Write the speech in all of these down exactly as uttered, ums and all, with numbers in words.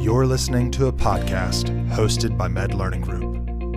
You're listening to a podcast hosted by Med Learning Group.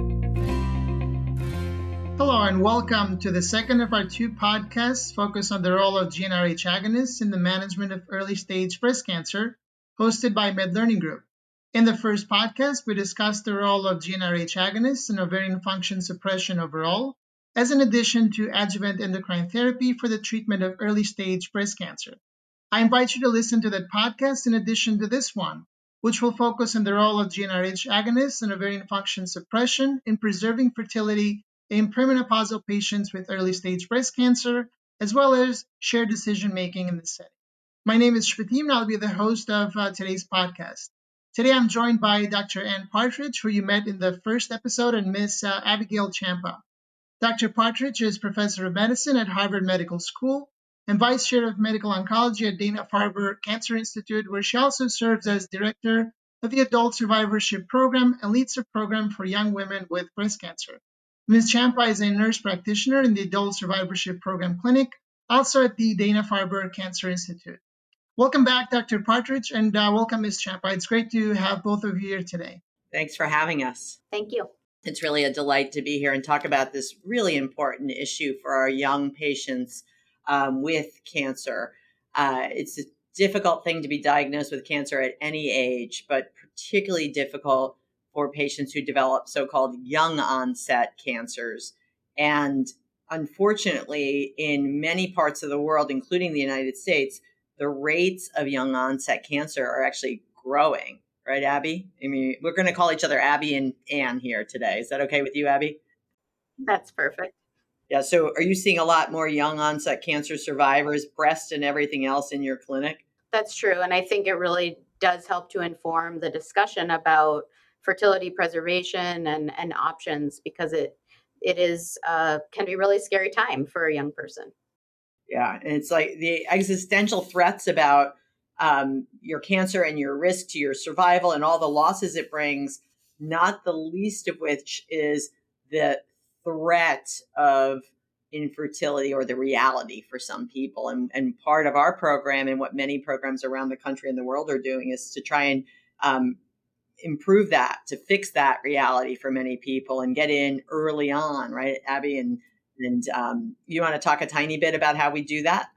Hello and welcome to the second of our two podcasts focused on the role of G n R H agonists in the management of early-stage breast cancer, hosted by Med Learning Group. In the first podcast, we discussed the role of G n R H agonists in ovarian function suppression overall, as an addition to adjuvant endocrine therapy for the treatment of early-stage breast cancer. I invite you to listen to that podcast in addition to this one, which will focus on the role of G n R H agonists in ovarian function suppression in preserving fertility in perimenopausal patients with early-stage breast cancer, as well as shared decision-making in this setting. My name is Shvatim, and I'll be the host of uh, today's podcast. Today, I'm joined by Doctor Ann Partridge, who you met in the first episode, and Miz Uh, Abigail Champa. Doctor Partridge is Professor of Medicine at Harvard Medical School and Vice Chair of Medical Oncology at Dana-Farber Cancer Institute, where she also serves as Director of the Adult Survivorship Program and leads a program for young women with breast cancer. Miz Champa is a nurse practitioner in the Adult Survivorship Program Clinic, also at the Dana-Farber Cancer Institute. Welcome back, Doctor Partridge, and uh, welcome, Miz Champa. It's great to have both of you here today. Thanks for having us. Thank you. It's really a delight to be here and talk about this really important issue for our young patients um, with cancer. Uh, it's a difficult thing to be diagnosed with cancer at any age, but particularly difficult for patients who develop so-called young onset cancers. And unfortunately, in many parts of the world, including the United States, the rates of young onset cancer are actually growing. Right, Abby? I mean, we're going to call each other Abby and Ann here today. Is that okay with you, Abby? That's perfect. Yeah. So are you seeing a lot more young onset cancer survivors, breast and everything else in your clinic? That's true. And I think it really does help to inform the discussion about fertility preservation and, and options, because it it is uh, can be a really scary time for a young person. Yeah. And it's like the existential threats about Um, your cancer and your risk to your survival and all the losses it brings, not the least of which is the threat of infertility or the reality for some people. And, and part of our program and what many programs around the country and the world are doing is to try and um, improve that, to fix that reality for many people and get in early on, right, Abby? And, and um, you want to talk a tiny bit about how we do that?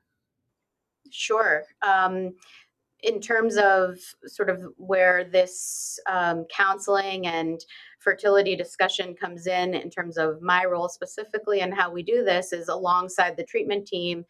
Sure. Um, in terms of sort of where this um, counseling and fertility discussion comes in, in terms of my role specifically and how we do this is alongside the treatment team,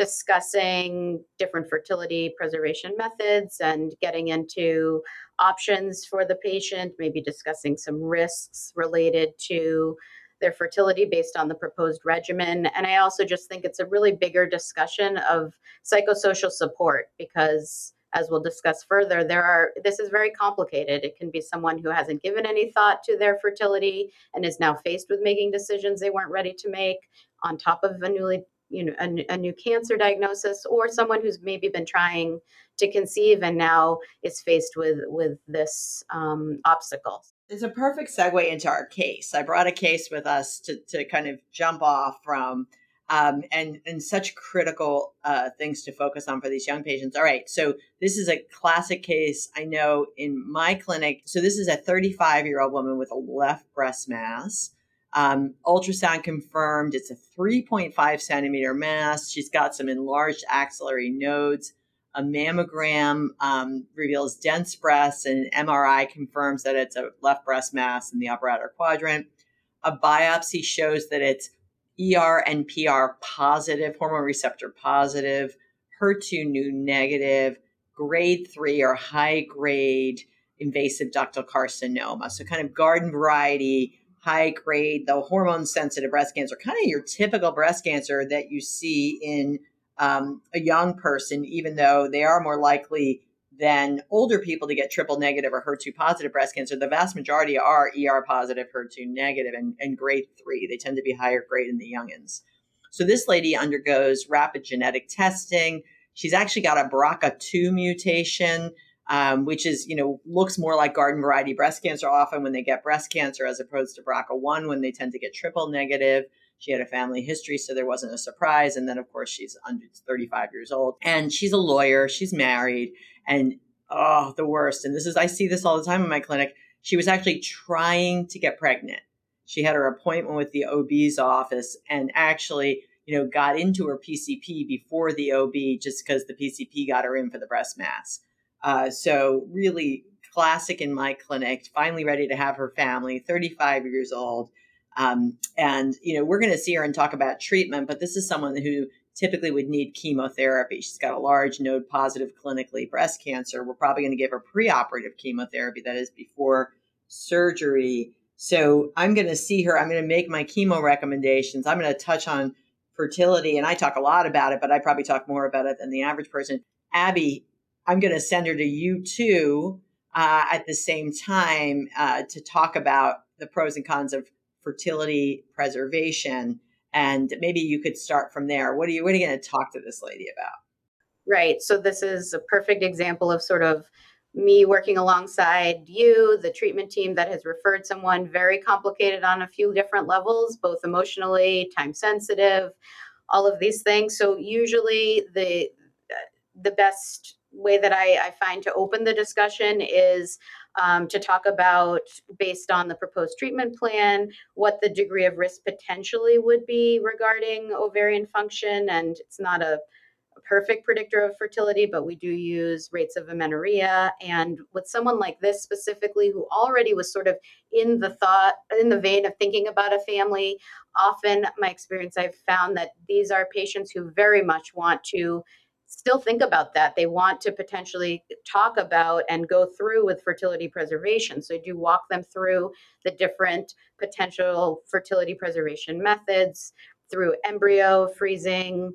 discussing different fertility preservation methods and getting into options for the patient, maybe discussing some risks related to their fertility based on the proposed regimen. And I also just think it's a really bigger discussion of psychosocial support, because as we'll discuss further, there are this is very complicated. It can be someone who hasn't given any thought to their fertility and is now faced with making decisions they weren't ready to make on top of a newly, you know, a, a new cancer diagnosis, or someone who's maybe been trying to conceive and now is faced with with this um, obstacle. It's a perfect segue into our case. I brought a case with us to to kind of jump off from. Um, and, and such critical uh, things to focus on for these young patients. All right, so this is a classic case I know in my clinic. So this is a thirty-five-year-old woman with a left breast mass. Um, ultrasound confirmed it's a three point five centimeter mass. She's got some enlarged axillary nodes. A mammogram um, reveals dense breasts, and an M R I confirms that it's a left breast mass in the upper outer quadrant. A biopsy shows that it's E R and P R positive, hormone receptor positive, H E R two new negative, grade three or high grade invasive ductal carcinoma. So kind of garden variety, high grade, the hormone sensitive breast cancer, kind of your typical breast cancer that you see in um, a young person, even though they are more likely than older people to get triple negative or H E R two positive breast cancer. The vast majority are E R positive, H E R two negative, and, and grade three. They tend to be higher grade in the youngins. So this lady undergoes rapid genetic testing. She's actually got a B R C A two mutation, um, which is, you know, looks more like garden variety breast cancer often when they get breast cancer, as opposed to B R C A one when they tend to get triple negative. She had a family history, so there wasn't a surprise. And then, of course, she's under thirty-five years old. And she's a lawyer. She's married. And oh, the worst. And this is, I see this all the time in my clinic. She was actually trying to get pregnant. She had her appointment with the O B's office and actually, you know, got into her P C P before the O B just because the P C P got her in for the breast mass. Uh, so really classic in my clinic, finally ready to have her family, thirty-five years old. Um, and, you know, we're going to see her and talk about treatment, but this is someone who typically would need chemotherapy. She's got a large node positive clinically breast cancer. We're probably going to give her preoperative chemotherapy, that is before surgery. So I'm going to see her. I'm going to make my chemo recommendations. I'm going to touch on fertility, and I talk a lot about it, but I probably talk more about it than the average person. Abby, I'm going to send her to you too uh, at the same time uh, to talk about the pros and cons of fertility preservation. And maybe you could start from there. What are you, what are you going to talk to this lady about? Right. So this is a perfect example of sort of me working alongside you, the treatment team that has referred someone, very complicated on a few different levels, both emotionally, time sensitive, all of these things. So usually the the best way that I, I find to open the discussion is um, to talk about, based on the proposed treatment plan, what the degree of risk potentially would be regarding ovarian function. And it's not a, a perfect predictor of fertility, but we do use rates of amenorrhea. And with someone like this specifically, who already was sort of in the thought, in the vein of thinking about a family, often my experience, I've found that these are patients who very much want to still think about that. They want to potentially talk about and go through with fertility preservation. So I do walk them through the different potential fertility preservation methods through embryo freezing.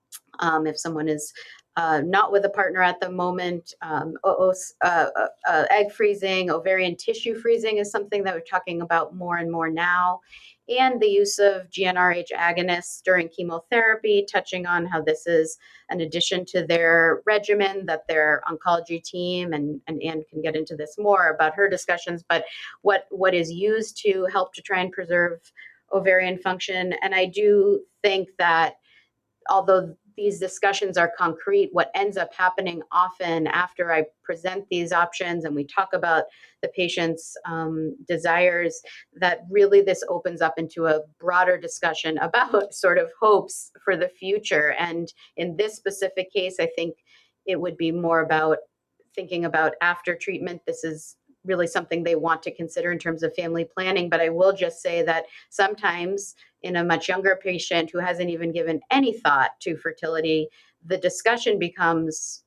Um, if someone is uh, not with a partner at the moment, um, uh, uh, uh, egg freezing, ovarian tissue freezing is something that we're talking about more and more now. And the use of G n R H agonists during chemotherapy, touching on how this is an addition to their regimen that their oncology team, and, and Anne can get into this more about her discussions, but what, what is used to help to try and preserve ovarian function. And I do think that although these discussions are concrete, what ends up happening often after I present these options and we talk about the patient's um, desires, that really this opens up into a broader discussion about sort of hopes for the future. And in this specific case, I think it would be more about thinking about after treatment. This is really something they want to consider in terms of family planning. But I will just say that sometimes in a much younger patient who hasn't even given any thought to fertility, the discussion becomes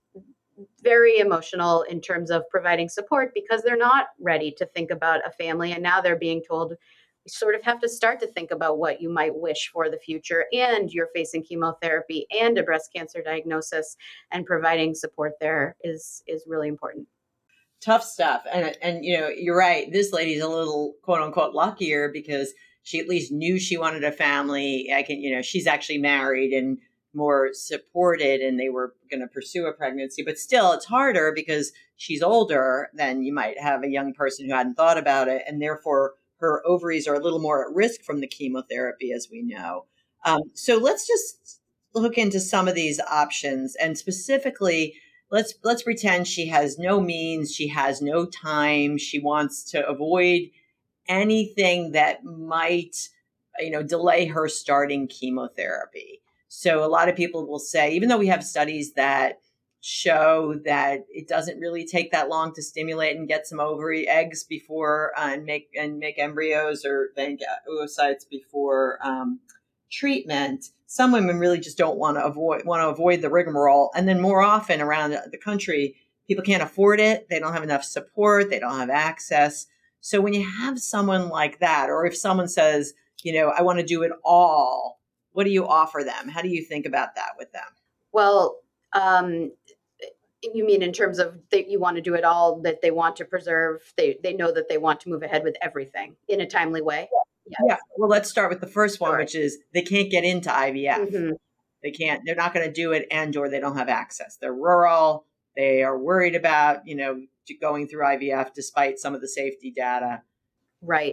very emotional in terms of providing support because they're not ready to think about a family. And now they're being told, you sort of have to start to think about what you might wish for the future, and you're facing chemotherapy and a breast cancer diagnosis, and providing support there is, is really important. Tough stuff. And, and, you know, you're right. This lady's a little quote unquote luckier because she at least knew she wanted a family. I can, you know, she's actually married and more supported, and they were going to pursue a pregnancy, but still it's harder because she's older than you might have a young person who hadn't thought about it. And therefore her ovaries are a little more at risk from the chemotherapy, as we know. Um, so let's just look into some of these options, and specifically, Let's let's pretend she has no means, she has no time, she wants to avoid anything that might, you know, delay her starting chemotherapy. So a lot of people will say, even though we have studies that show that it doesn't really take that long to stimulate and get some ovary eggs before uh, and make and make embryos or then get oocytes before um, treatment, some women really just don't want to avoid want to avoid the rigmarole. And then more often around the country, people can't afford it. They don't have enough support. They don't have access. So when you have someone like that, or if someone says, you know, I want to do it all, what do you offer them? How do you think about that with them? Well, um, you mean in terms of that you want to do it all, that they want to preserve, they, they know that they want to move ahead with everything in a timely way? Yes. Yeah. Well, let's start with the first one, Sure. which is they can't get into I V F. Mm-hmm. They can't, they're not going to do it, and or they don't have access. They're rural. They are worried about, you know, going through I V F despite some of the safety data. Right.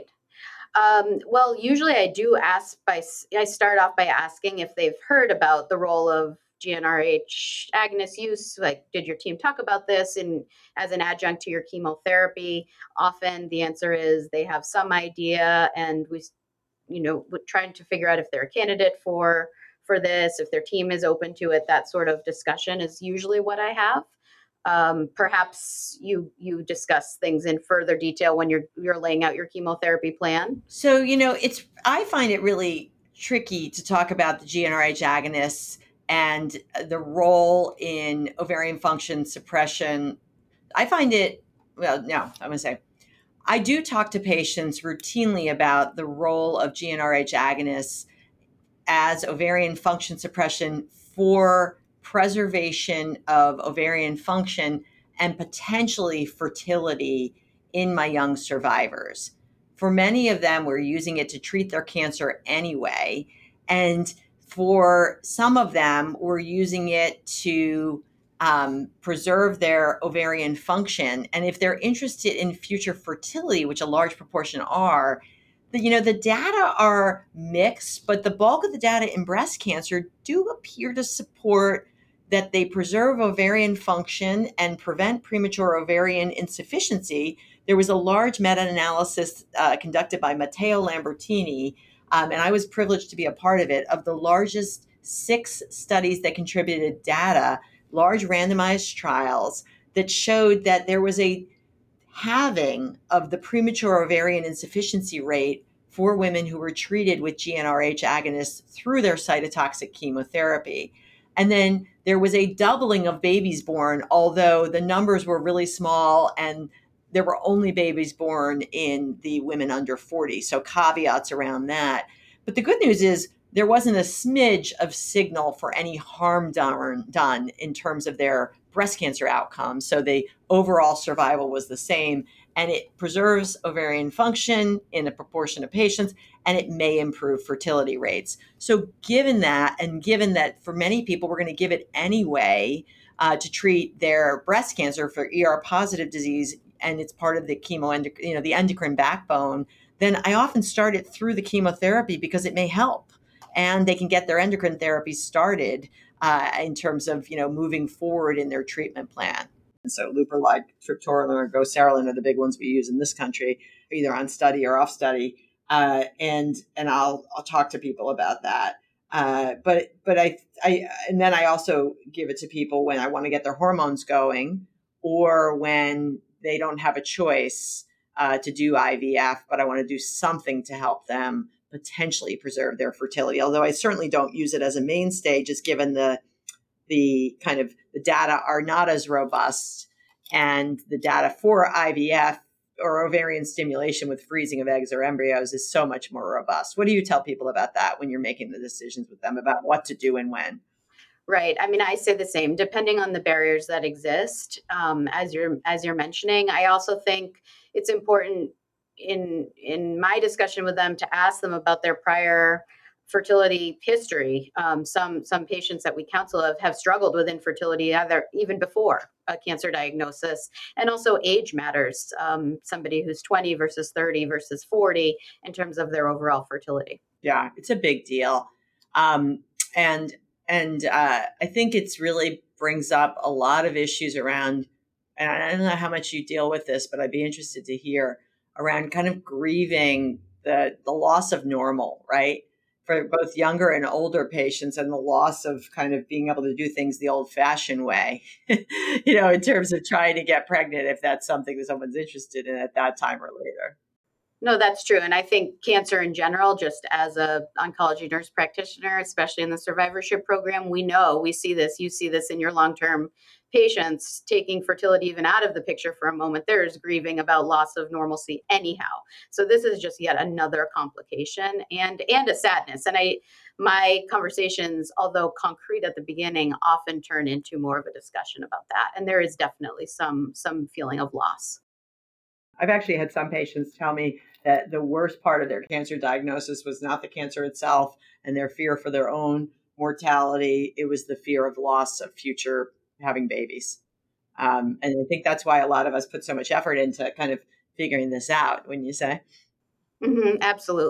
Um, well, usually I do ask by, I start off by asking if they've heard about the role of G n R H agonist use? Like, did your team talk about this in as an adjunct to your chemotherapy? Often the answer is they have some idea, and we, you know, trying to figure out if they're a candidate for for this, if their team is open to it. That sort of discussion is usually what I have. Um, perhaps you you discuss things in further detail when you're you're laying out your chemotherapy plan. So, you know, it's I find it really tricky to talk about the G n R H agonists and the role in ovarian function suppression. I find it, well, no, I'm going to say, I do talk to patients routinely about the role of G n R H agonists as ovarian function suppression for preservation of ovarian function and potentially fertility in my young survivors. For many of them, we're using it to treat their cancer anyway. And for some of them, we're using it to um, preserve their ovarian function. And if they're interested in future fertility, which a large proportion are, the, you know, the data are mixed, but the bulk of the data in breast cancer do appear to support that they preserve ovarian function and prevent premature ovarian insufficiency. There was a large meta-analysis uh, conducted by Matteo Lambertini, um, and I was privileged to be a part of it, of the largest six studies that contributed data, large randomized trials that showed that there was a halving of the premature ovarian insufficiency rate for women who were treated with G n R H agonists through their cytotoxic chemotherapy. And then there was a doubling of babies born, although the numbers were really small and there were only babies born in the women under forty. So caveats around that. But the good news is there wasn't a smidge of signal for any harm done, done in terms of their breast cancer outcomes. So the overall survival was the same, and it preserves ovarian function in a proportion of patients, and it may improve fertility rates. So given that, and given that for many people, we're going to give it anyway uh, to treat their breast cancer for E R positive disease, and it's part of the chemo, you know, the endocrine backbone, then I often start it through the chemotherapy because it may help. And they can get their endocrine therapy started uh, in terms of, you know, moving forward in their treatment plan. And so leuprolide, triptorelin, or goserelin are the big ones we use in this country, either on study or off study. Uh, and and I'll I'll talk to people about that. Uh, but but I I and then I also give it to people when I want to get their hormones going, or when they don't have a choice uh, to do I V F, but I want to do something to help them potentially preserve their fertility. Although I certainly don't use it as a mainstay, just given the the kind of the data are not as robust, and the data for I V F or ovarian stimulation with freezing of eggs or embryos is so much more robust. What do you tell people about that when you're making the decisions with them about what to do and when? Right. I mean, I say the same, depending on the barriers that exist. Um, as you're as you're mentioning, I also think it's important in in my discussion with them to ask them about their prior fertility history. Um, some some patients that we counsel have, have struggled with infertility either even before a cancer diagnosis, and also age matters. Um, somebody who's twenty versus thirty versus forty in terms of their overall fertility. Yeah, it's a big deal, um, and and uh, I think it's really brings up a lot of issues around. And I don't know how much you deal with this, but I'd be interested to hear around kind of grieving the the loss of normal, right? For both younger and older patients, and the loss of kind of being able to do things the old fashioned way, you know, in terms of trying to get pregnant, if that's something that someone's interested in at that time or later. No, that's true. And I think cancer in general, just as a oncology nurse practitioner, especially in the survivorship program, we know, we see this, you see this in your long-term patients, taking fertility even out of the picture for a moment, there is grieving about loss of normalcy anyhow. So this is just yet another complication and and a sadness. And I my conversations, although concrete at the beginning, often turn into more of a discussion about that. And there is definitely some some feeling of loss. I've actually had some patients tell me that the worst part of their cancer diagnosis was not the cancer itself and their fear for their own mortality. It was the fear of loss of future having babies. Um, and I think that's why a lot of us put so much effort into kind of figuring this out, wouldn't you say? Mm-hmm, absolutely.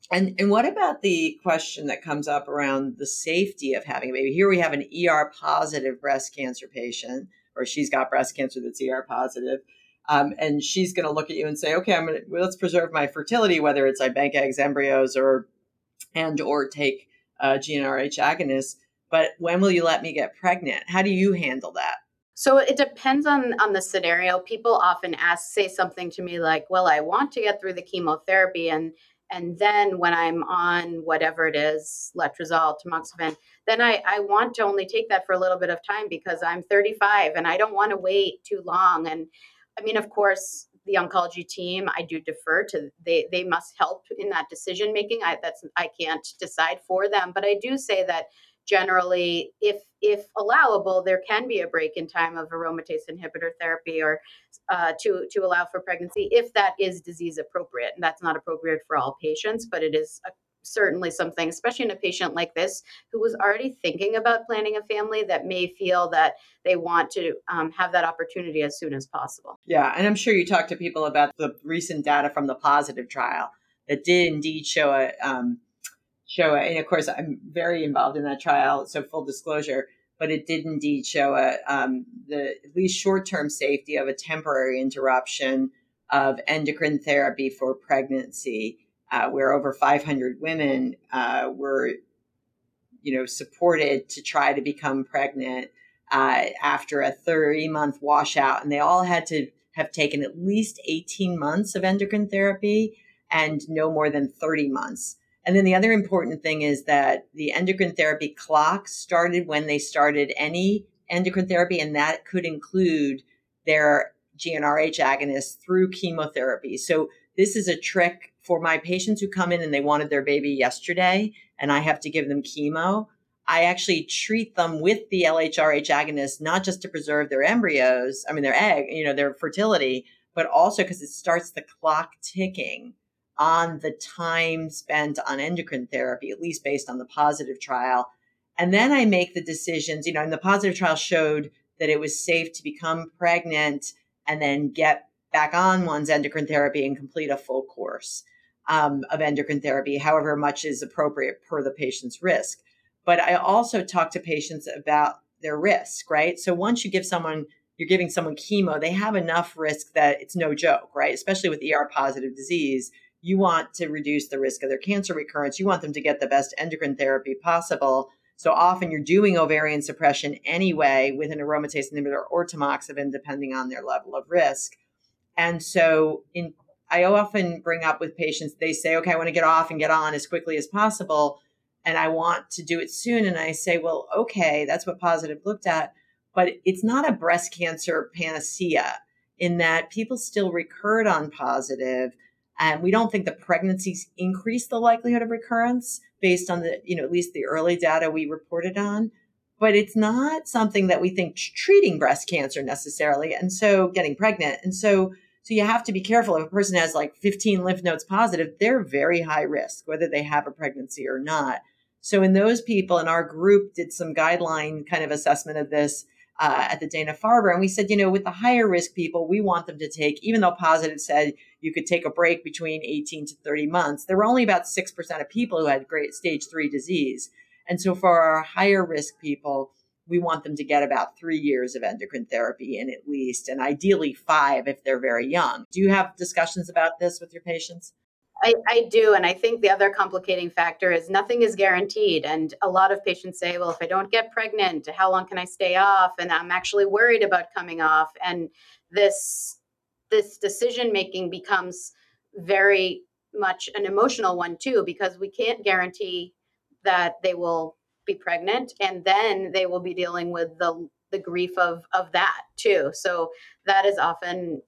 And and what about the question that comes up around the safety of having a baby? Here we have an E R positive breast cancer patient, or she's got breast cancer that's E R positive. Um, and she's going to look at you and say, okay, I'm going to, well, let's preserve my fertility, whether it's I bank eggs, embryos, or, and, or take uh, G n R H agonists. But when will you let me get pregnant? How do you handle that? So it depends on, on the scenario. People often ask, say something to me like, well, I want to get through the chemotherapy, and and then when I'm on whatever it is, letrozole, tamoxifen, then I, I want to only take that for a little bit of time because I'm thirty-five and I don't want to wait too long. And I mean, of course, the oncology team, I do defer to, they they must help in that decision making. I that's I can't decide for them, but I do say that generally, if if allowable, there can be a break in time of aromatase inhibitor therapy or uh, to to allow for pregnancy if that is disease appropriate. And that's not appropriate for all patients, but it is a, certainly something, especially in a patient like this who was already thinking about planning a family, that may feel that they want to um, have that opportunity as soon as possible. Yeah, and I'm sure you talked to people about the recent data from the positive trial that did indeed show a um, show a, and of course I'm very involved in that trial, so full disclosure, but it did indeed show a um, the at least short-term safety of a temporary interruption of endocrine therapy for pregnancy, uh, where over five hundred women uh, were, you know, supported to try to become pregnant uh, after a thirty-month washout, and they all had to have taken at least eighteen months of endocrine therapy and no more than thirty months. And then the other important thing is that the endocrine therapy clock started when they started any endocrine therapy, and that could include their G n R H agonist through chemotherapy. So this is a trick for my patients who come in and they wanted their baby yesterday, and I have to give them chemo. I actually treat them with the L H R H agonist, not just to preserve their embryos, I mean, their egg, you know, their fertility, but also because it starts the clock ticking on the time spent on endocrine therapy, at least based on the positive trial. And then I make the decisions, you know, and the positive trial showed that it was safe to become pregnant and then get back on one's endocrine therapy and complete a full course um, of endocrine therapy, however much is appropriate per the patient's risk. But I also talk to patients about their risk, right? So once you give someone, you're giving someone chemo, they have enough risk that it's no joke, right? Especially with E R positive disease. You want to reduce the risk of their cancer recurrence. You want them to get the best endocrine therapy possible. So often you're doing ovarian suppression anyway with an aromatase inhibitor or tamoxifen, depending on their level of risk. And so in, I often bring up with patients, they say, okay, I want to get off and get on as quickly as possible, and I want to do it soon. And I say, well, okay, that's what positive looked at, but it's not a breast cancer panacea in that people still recurred on positive. And we don't think the pregnancies increase the likelihood of recurrence based on the, you know, at least the early data we reported on. But it's not something that we think treating breast cancer necessarily. And so getting pregnant. And so, so you have to be careful. If a person has like fifteen lymph nodes positive, they're very high risk, whether they have a pregnancy or not. So in those people, in our group did some guideline kind of assessment of this Uh, at the Dana-Farber. And we said, you know, with the higher risk people, we want them to take, even though positive said you could take a break between eighteen to thirty months, there were only about six percent of people who had great stage three disease. And so for our higher risk people, we want them to get about three years of endocrine therapy in at least, and ideally five if they're very young. Do you have discussions about this with your patients? I, I do. And I think the other complicating factor is nothing is guaranteed. And a lot of patients say, well, if I don't get pregnant, how long can I stay off? And I'm actually worried about coming off. And this, this decision making becomes very much an emotional one too, because we can't guarantee that they will be pregnant. And then they will be dealing with the, the grief of, of that too. So that is often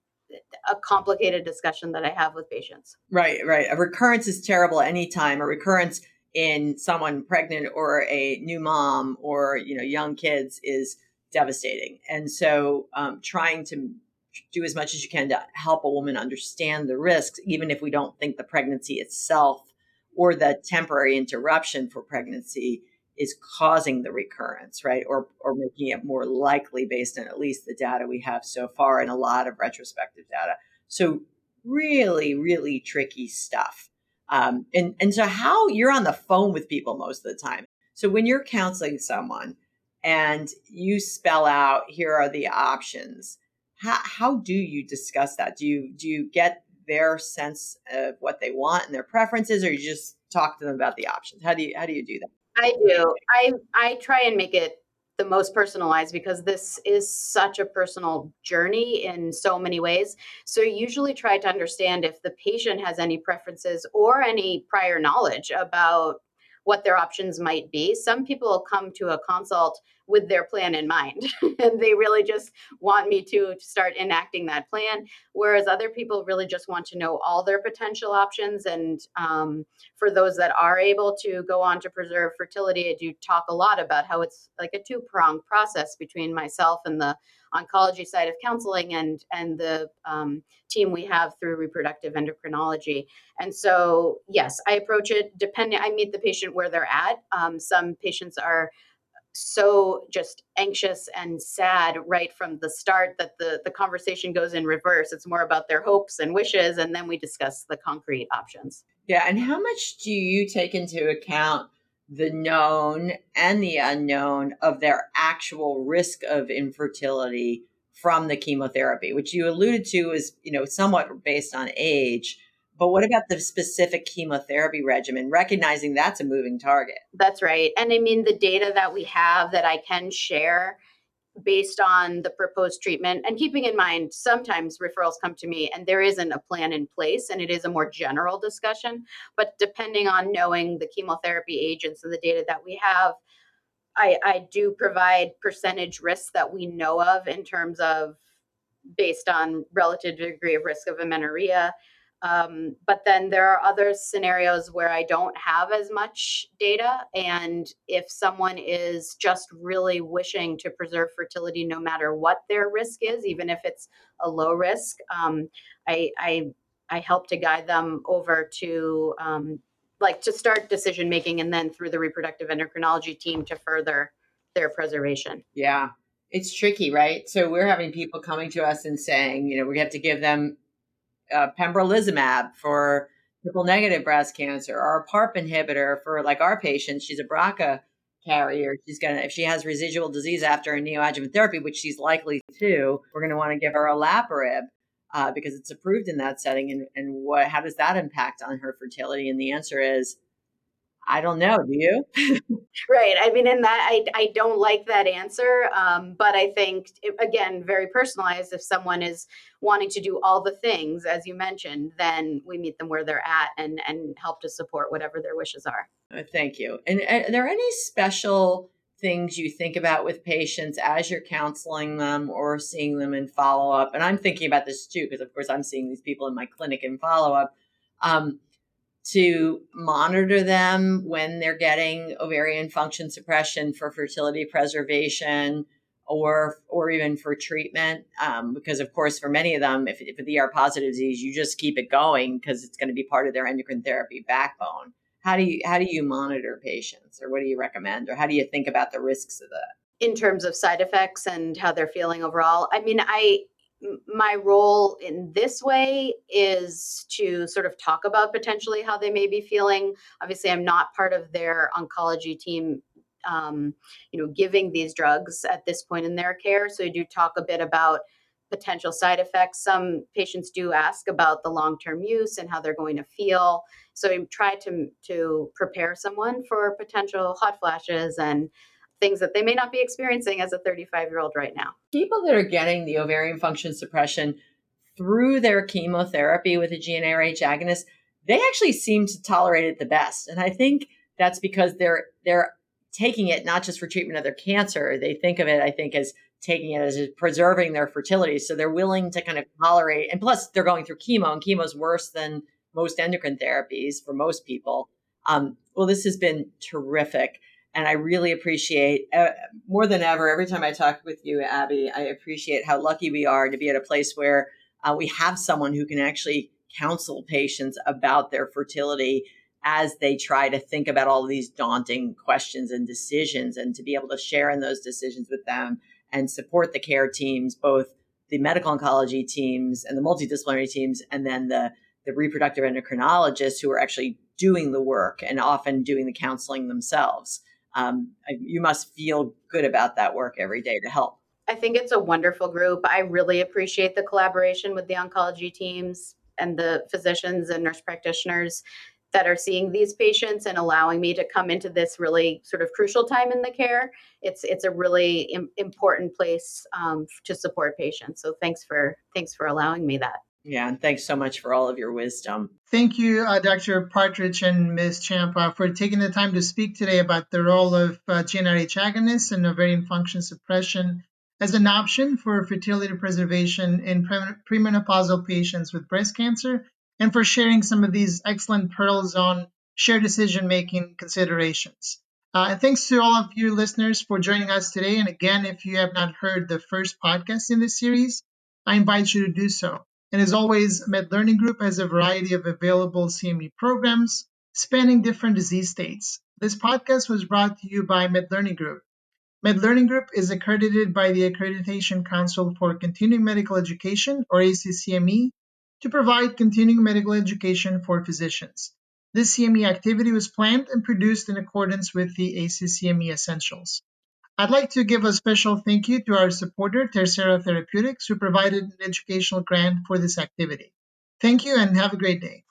a complicated discussion that I have with patients. Right, right. A recurrence is terrible anytime. A recurrence in someone pregnant or a new mom or, you know, young kids is devastating. And so um, trying to do as much as you can to help a woman understand the risks, even if we don't think the pregnancy itself or the temporary interruption for pregnancy is causing the recurrence, right? Or or making it more likely based on at least the data we have so far and a lot of retrospective data. So really, really tricky stuff. Um, and, and so how you're on the phone with people most of the time. So when you're counseling someone and you spell out, here are the options, how, how do you discuss that? Do you, do you get their sense of what they want and their preferences, or you just talk to them about the options? How do you, how do you do that? I do. I, I try and make it the most personalized because this is such a personal journey in so many ways. So usually try to understand if the patient has any preferences or any prior knowledge about what their options might be. Some people come to a consult with their plan in mind and they really just want me to start enacting that plan. Whereas other people really just want to know all their potential options. And um, for those that are able to go on to preserve fertility, I do talk a lot about how it's like a two-pronged process between myself and the oncology side of counseling and, and the um, team we have through reproductive endocrinology. And so, yes, I approach it depending, I meet the patient where they're at. Um, some patients are so just anxious and sad right from the start that the, the conversation goes in reverse. It's more about their hopes and wishes, and then we discuss the concrete options. Yeah. And how much do you take into account the known and the unknown of their actual risk of infertility from the chemotherapy, which you alluded to is, you know, somewhat based on age? But what about the specific chemotherapy regimen, recognizing that's a moving target? That's right. And I mean, the data that we have that I can share based on the proposed treatment, and keeping in mind, sometimes referrals come to me and there isn't a plan in place and it is a more general discussion. But depending on knowing the chemotherapy agents and the data that we have, I, I do provide percentage risks that we know of in terms of based on relative degree of risk of amenorrhea. Um, but then there are other scenarios where I don't have as much data. And if someone is just really wishing to preserve fertility, no matter what their risk is, even if it's a low risk, um, I, I, I help to guide them over to um, like to start decision making and then through the reproductive endocrinology team to further their preservation. Yeah, it's tricky, right? So we're having people coming to us and saying, you know, we have to give them Uh, pembrolizumab for triple negative breast cancer, or a PARP inhibitor for like our patient. She's a B R C A carrier. She's going to, if she has residual disease after a neoadjuvant therapy, which she's likely to, we're going to want to give her olaparib uh, because it's approved in that setting. And, and what, how does that impact on her fertility? And the answer is, I don't know. Do you? Right. I mean, in that, I, I don't like that answer. Um, but I think, again, very personalized. If someone is wanting to do all the things, as you mentioned, then we meet them where they're at and, and help to support whatever their wishes are. Uh, thank you. And uh, are there any special things you think about with patients as you're counseling them or seeing them in follow-up? And I'm thinking about this too, because of course I'm seeing these people in my clinic in follow-up. Um, to monitor them when they're getting ovarian function suppression for fertility preservation or or even for treatment. Um, because, of course, for many of them, if, if it's E R positive disease, you just keep it going because it's going to be part of their endocrine therapy backbone. How do you how do you monitor patients, or what do you recommend, or how do you think about the risks of that? In terms of side effects and how they're feeling overall, I mean, I my role in this way is to sort of talk about potentially how they may be feeling. Obviously, I'm not part of their oncology team, um, you know, giving these drugs at this point in their care. So I do talk a bit about potential side effects. Some patients do ask about the long-term use and how they're going to feel. So I try to, to prepare someone for potential hot flashes and things that they may not be experiencing as a thirty-five-year-old right now. People that are getting the ovarian function suppression through their chemotherapy with a G n A R H agonist, they actually seem to tolerate it the best. And I think that's because they're they're taking it not just for treatment of their cancer. They think of it, I think, as taking it as preserving their fertility. So they're willing to kind of tolerate. And plus, they're going through chemo, and chemo is worse than most endocrine therapies for most people. Um, well, this has been terrific. And I really appreciate, uh, more than ever, every time I talk with you, Abby, I appreciate how lucky we are to be at a place where uh, we have someone who can actually counsel patients about their fertility as they try to think about all of these daunting questions and decisions, and to be able to share in those decisions with them and support the care teams, both the medical oncology teams and the multidisciplinary teams, and then the the reproductive endocrinologists who are actually doing the work and often doing the counseling themselves. Um, you must feel good about that work every day to help. I think it's a wonderful group. I really appreciate the collaboration with the oncology teams and the physicians and nurse practitioners that are seeing these patients and allowing me to come into this really sort of crucial time in the care. It's it's a really im- important place um, to support patients. So thanks for thanks for allowing me that. Yeah, and thanks so much for all of your wisdom. Thank you, uh, Doctor Partridge and Miz Champa, for taking the time to speak today about the role of uh, G n R H agonists and ovarian function suppression as an option for fertility preservation in pre- premenopausal patients with breast cancer, and for sharing some of these excellent pearls on shared decision-making considerations. Uh, and thanks to all of you listeners for joining us today. And again, if you have not heard the first podcast in this series, I invite you to do so. And as always, Med Learning Group has a variety of available C M E programs spanning different disease states. This podcast was brought to you by Med Learning Group. Med Learning Group is accredited by the Accreditation Council for Continuing Medical Education, or A C C M E, to provide continuing medical education for physicians. This C M E activity was planned and produced in accordance with the A C C M E Essentials. I'd like to give a special thank you to our supporter, Tercera Therapeutics, who provided an educational grant for this activity. Thank you and have a great day.